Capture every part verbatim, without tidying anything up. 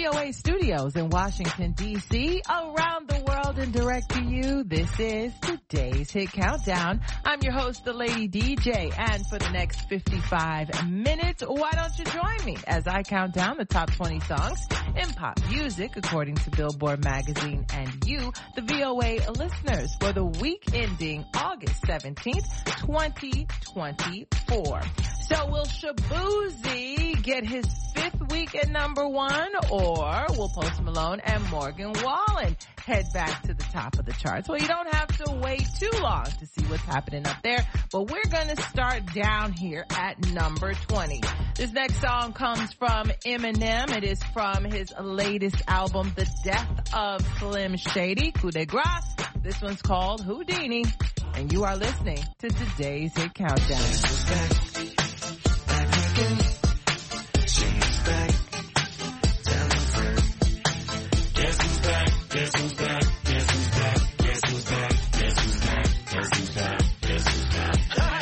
V O A studios in Washington, D C, around the world and direct to you. This is today's Hit Countdown. I'm your host, the Lady D J, and for the next fifty-five minutes, why don't you join me as I count down the top twenty songs in pop music according to Billboard magazine and you, the V O A listeners, for the week ending August seventeenth, twenty twenty-four. So will Shaboozey get his fifth week at number one, or will Post Malone and Morgan Wallen head back to the top of the charts? Well, you don't have to wait too long to see what's happening up there, but we're going to start down here at number twenty. This next song comes from Eminem. It is from his latest album, The Death of Slim Shady, Coup de Grace. This one's called Houdini, and you are listening to today's Hit Countdown. She's back, tell her friend. Guess who's back, guess who's back, guess who's back, guess who's back, guess who's back, guess who's back, guess who's back.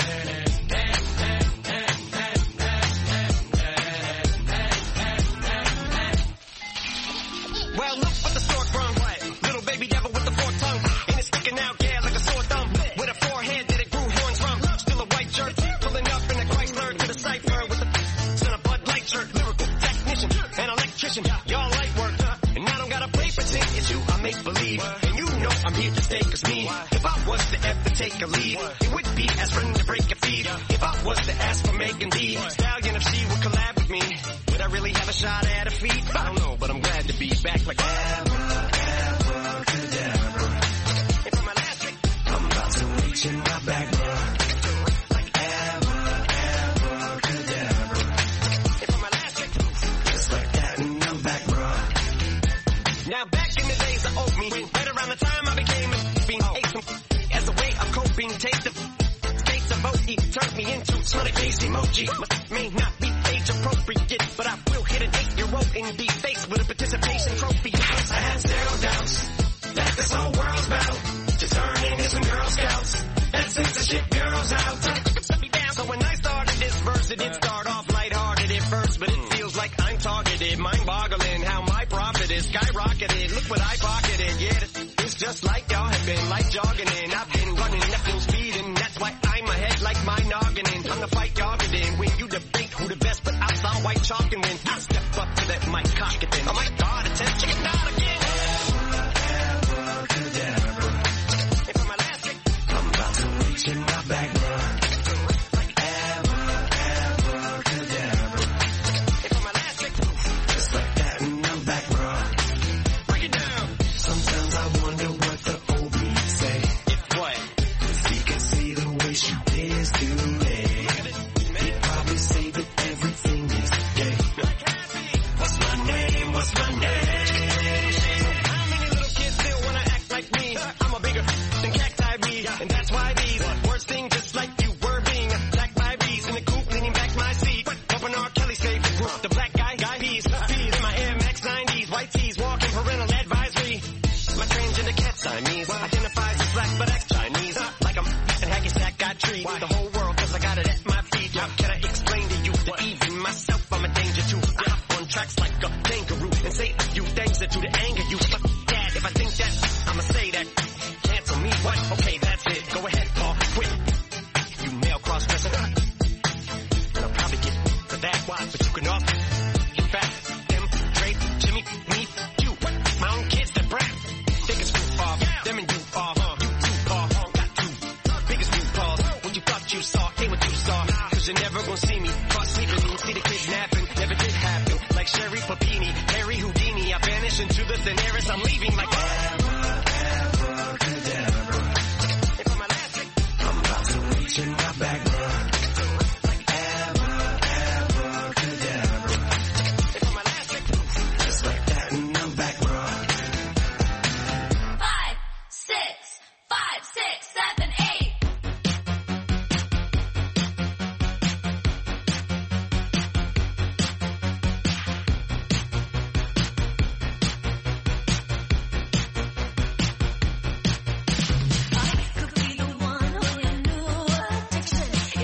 Well, look what the stork brung. What? Little baby devil with the forked tongue. And it's sticking out, yeah, like a sore thumb. With a forehead that it grew horns from. Still a white shirt, pulling up in a Chrysler to the cipher with the son of Bud Light shirt. Lyrical technician, an electrician. Y'all light work, and I don't gotta play pretend. It's you, I make believe. And you know I'm here to stay, cause me, if I was to ever take a lead, it would be as friend to break a feed. If I was to ask for Megan D Stallion, if she would collab with me, would I really have a shot at her feet? I don't know, but I'm glad to be back like Abra, Abra, Cadabra. And for my last trick, I'm about to reach in my back, bruh. Like Abra, Abra, Cadabra. And for my last trick, just like that, and I'm back, bruh. Now back in the days of old me, right around the time I became a being ate some as a way of coping. Take the case of O E, turned me into Sonic Face emoji. Must may not be age appropriate, but I will hit an eight-year-old in the face with a participation trophy. I had zero doubts that this whole world's about to turn into some Girl Scouts and censorship girls out. So when I started this verse, it did start off lighthearted at first, but it feels like I'm targeted, mind-boggling how my profit is skyrocketed. Look what I pocketed, yeah, it's just like y'all have been, like jogging in. I've been running at full speed, and that's why I'm ahead like my noggin in. I'm the fight y'all get in when you debate who the best, but I saw white chalk and when I step up to that mic, cock it then. Oh my God, attention, not again. Abra, Cadabra. And for my last trick, I'm about to reach in my bag, bruh. Like Abra, Abra, Cadabra. And for my last trick, just like that, and I'm back, bruh. Break it down. Sometimes I wonder what the old me say. If what? If he can see the way she is today, he'd probably say that everything is gay. What's my name? What's my name? How many little kids still wanna act like me? I'm a bigger than cacti bee, and that's why these words sting just like you were being attacked by bees in the coop, leaning back my seat. Bumping R. Kelly's favorite group, the black guy, guy bees. Feed in my Air Max nineties, white tees, walking parental advisory. My transgender cat Siamese identifies as black but acts Chinese. Like I'm and hacky sack got treat the whole world cause I got it at my feet. How can I explain to you that even myself I'm a danger to? I hop on tracks like a kangaroo and say a few things that to the anger you. But dad, if I think that, I'ma say that. Cancel me, what? Okay, that's it. Go ahead, Paul, quit. You male cross-dresser. And I'll probably get for that, why? But you can off. In fact, them, Drake, Jimmy, me, you. My own kids that brag. Biggest group off, them and you off. You too, Paul, got two. Biggest group calls. What you thought you saw, ain't what you saw. Cause you're never gonna see me. Caught sleeping, you see the kidnapping. Never did happen. Like Sherry Papini, Harry Houdini. I vanish into the thin air as I'm leaving like Abra, Abra, Cadabra. And for my last trick, I'm about to reach in my bag, bruh. Like Abra, Abra, Cadabra. And for my last trick, just like that, and I'm back, bruh. Five, six, five, six, seven, eight. I could be the one who you knew addiction.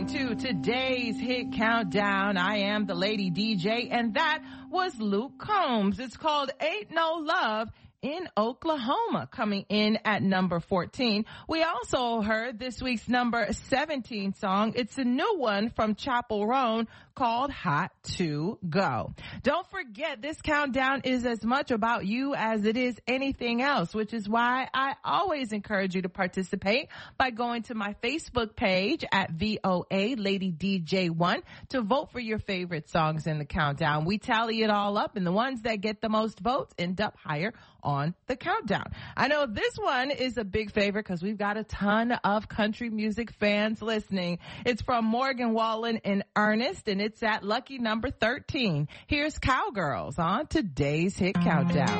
listening to today's Hit Countdown. I am the Lady D J, and that was Luke Combs. It's called Ain't No Love in Oklahoma, coming in at number fourteen. We also heard this week's number seventeen song. It's a new one from Chapel Roan called Hot to Go. Don't forget, this countdown is as much about you as it is anything else, which is why I always encourage you to participate by going to my Facebook page at V O A Lady D J one to vote for your favorite songs in the countdown. We tally it all up, and the ones that get the most votes end up higher on the countdown. I know this one is a big favorite because we've got a ton of country music fans listening. It's from Morgan Wallen and Ernest, and it's at lucky number thirteen. Here's Cowgirls on today's Hit Countdown.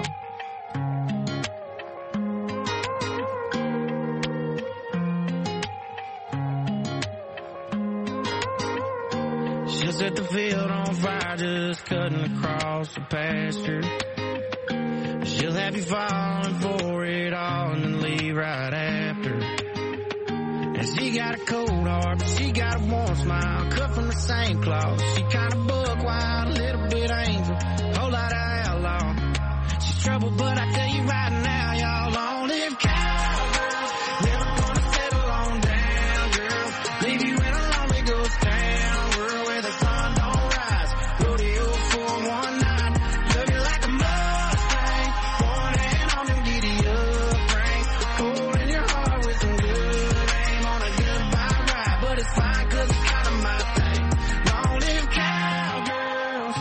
She'll set the field on fire, just cutting across the pasture. She'll have you falling for it all and then leave right after. And she got a cold heart, but she got a warm smile, cut from the same cloth. She kinda buck wild, a little bit angel, whole lot of outlaw. She's trouble, but I tell you right now, y'all don't live cowgirls. Never gonna settle on down, girl. Leave you in a lonely ghost town, world where the sun don't rise. Rodeo for one night, love you like a Mustang. One hand on them giddy up rings, cold in your heart with some good aim on a goodbye ride. But it's fine, cause it's kinda my thing. Long live cowgirls.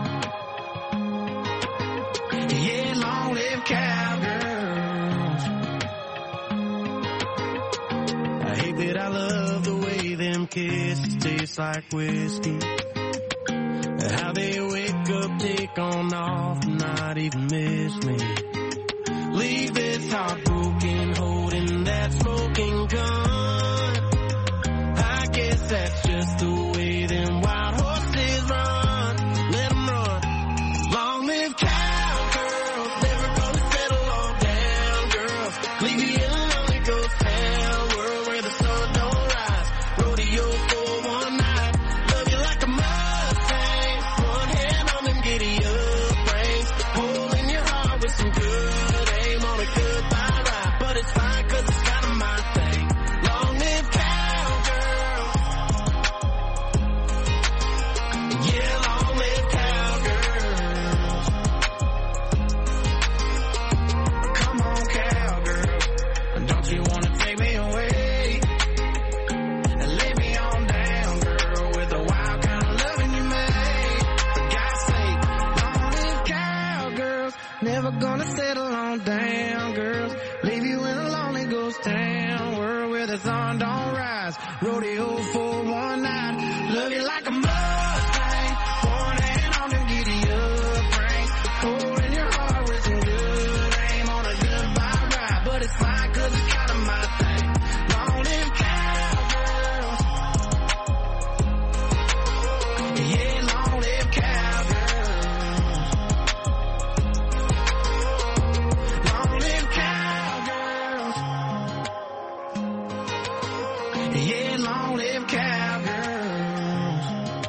Yeah, long live cowgirls. I hate that I love the way them kisses taste like whiskey. How they wake up, take on off, and not even miss me. Leave this heart broken, holding that smoking gun. I guess that's just the way them wild horses run. Let them run. Long live cowgirls, never gonna settle on down, girls. Leave you in a lonely ghost town, world where the sun don't rise. Rodeo for one night, love you like a Mustang. One hand on them giddy up reins, hole in your heart with some good aim on a goodbye ride. But it's fine, cause it's kinda my thing. Long live cowgirls. Yeah, long live cowgirls. Come on, cowgirls. Don't you wanna take me away? And lay me on down, girl, with the wild kind of loving you made. For God's sake, long live cowgirls. Never gonna settle on down, girls. Leave you in a lonely ghost town, world where the sun don't rise. Rodeo for one night, love you like a Mustang. One hand on them giddy up reins, cold in your heart with some good aim on a goodbye ride. But it's fine, cause it's kinda my thing. Long live cowgirls. Yeah, long live cowgirls. Long live cowgirls. Yeah, long live cowgirls.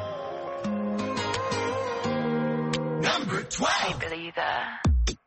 Number twelve. Believe that.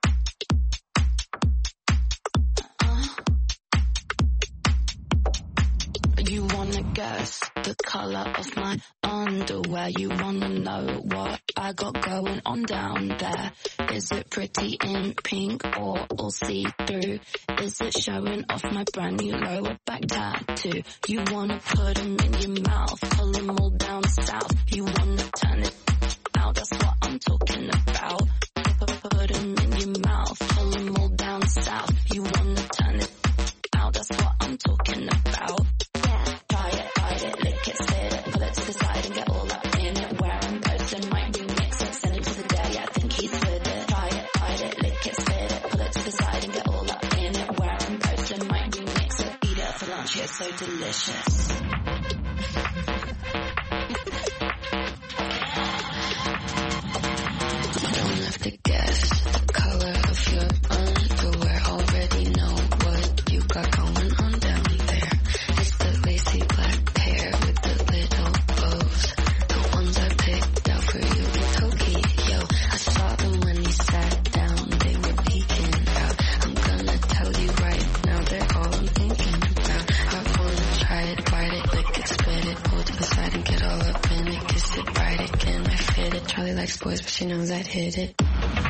You wanna guess the color of my underwear? You wanna know what I got going on down there? Is it pretty in pink or all see-through? Is it showing off my brand new lower back tattoo? You wanna put them in your mouth, pull them all down south. You wanna turn it out, that's what I'm talking about. Put them in your mouth, pull them all down south. You wanna turn it out, that's what I'm talking about. Try it, bite it, lick it, spit it, pull it to the side and get all up in it. Where I'm posting might remix it, send it to the day, I think he's with it. Try it, bite it, lick it, spit it, pull it to the side and get all up in it. Where I'm posting might remix it, eat it for lunch, it's so delicious. Don't have to guess the color of your underwear, already know what you got going on down there. It's the lacy black hair with the little boys, but she knows I'd hit it.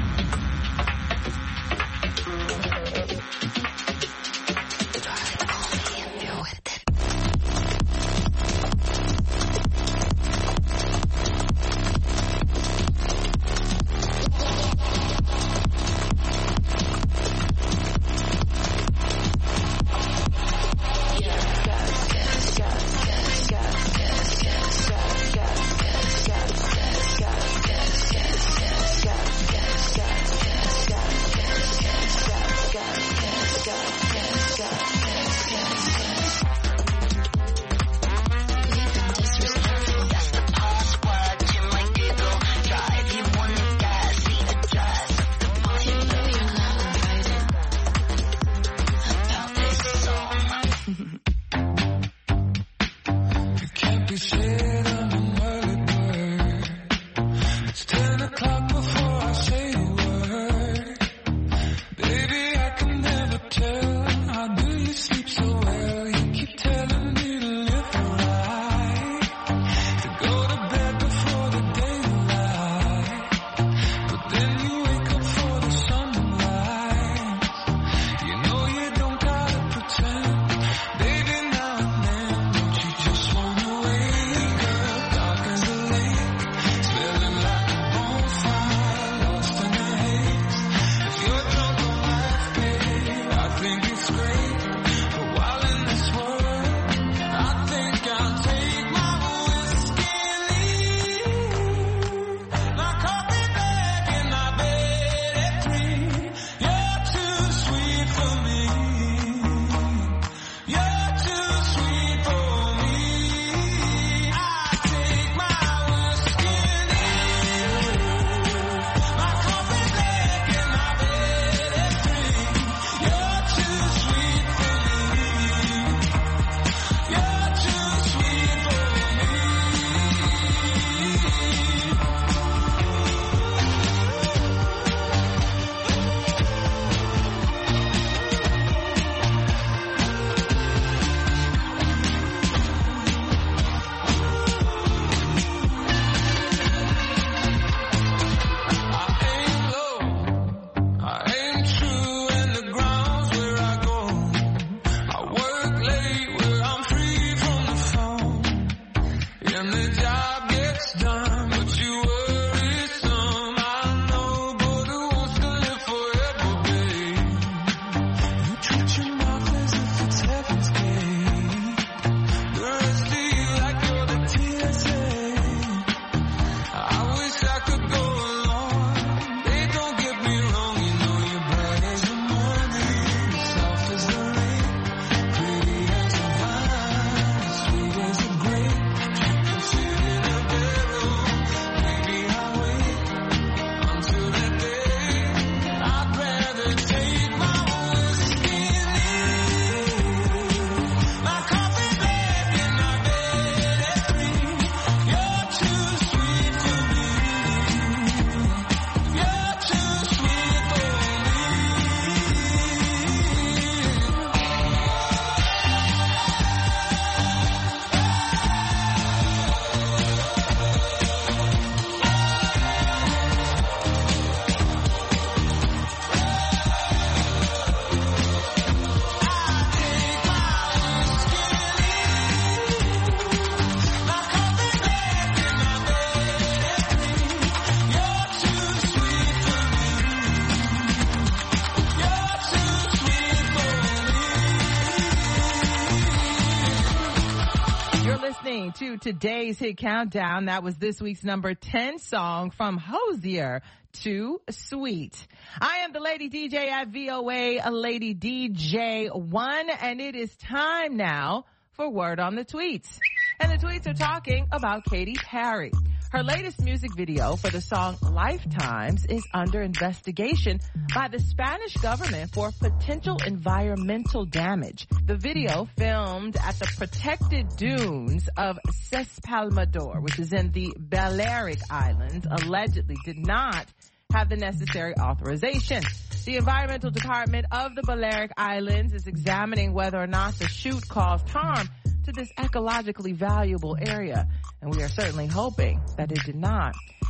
To today's hit countdown. That was this week's number ten song from Hozier, Too Sweet. I am the Lady D J at V O A, a Lady D J one, and it is time now for Word on the Tweets. And the tweets are talking about Katy Perry. Her latest music video for the song Lifetimes is under investigation by the Spanish government for potential environmental damage. The video, filmed at the protected dunes of Ses Palmador, which is in the Balearic Islands, allegedly did not have the necessary authorization. The Environmental Department of the Balearic Islands is examining whether or not the shoot caused harm to this ecologically valuable area, and we are certainly hoping that it did not. Actor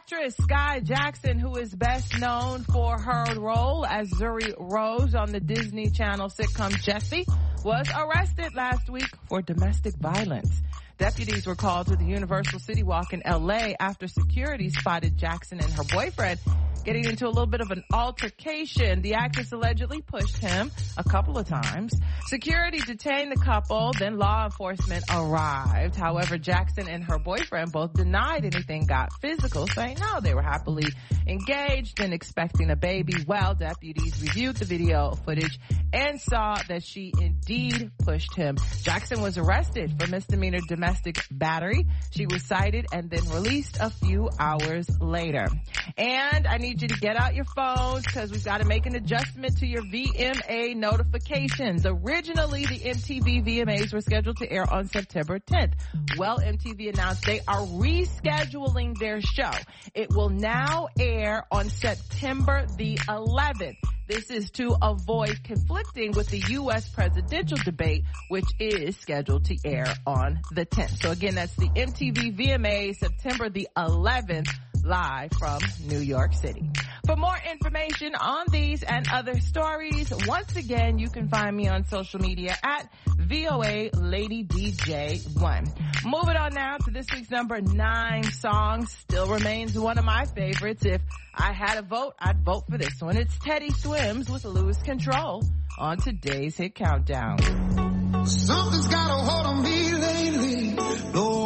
Actress Sky Jackson, who is best known for her role as Zuri Rose on the Disney Channel sitcom Jessie, was arrested last week for domestic violence. Deputies were called to the Universal City Walk in L A after security spotted Jackson and her boyfriend getting into a little bit of an altercation. The actress allegedly pushed him a couple of times. Security detained the couple, then law enforcement arrived. However, Jackson and her boyfriend both denied anything got physical, saying no, they were happily engaged and expecting a baby. Well, deputies reviewed the video footage and saw that she indeed pushed him. Jackson was arrested for misdemeanor domestic battery. She was cited and then released a few hours later. And I need you to get out your phones because we've got to make an adjustment to your V M A notifications. Originally, the M T V V M As were scheduled to air on September tenth. Well, M T V announced they are rescheduling their show. It will now air on September the eleventh. This is to avoid conflicting with the U S presidential debate, which is scheduled to air on the tenth. So again, that's the M T V V M A, September the eleventh, live from New York City. For more information on these and other stories, once again, you can find me on social media at V O A Lady D J one. Moving on now to this week's number nine song. Still remains one of my favorites. If I had a vote, I'd vote for this one. It's Teddy Swims with Lose Control on today's Hit Countdown. Something's got a hold on me lately, though